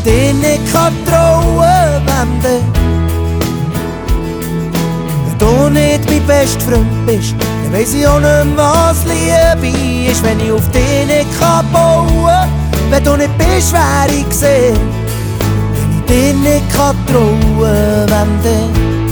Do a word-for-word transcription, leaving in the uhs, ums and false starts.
dir nicht kann trauen, wem denn? Wenn du nicht mein bester Freund bist, dann weiss ich auch nicht, was Liebe ist. Wenn ich auf dich nicht kann bauen, wenn du nicht bist, wer ich sehe. Wenn ich dir nicht kann trauen, wem denn?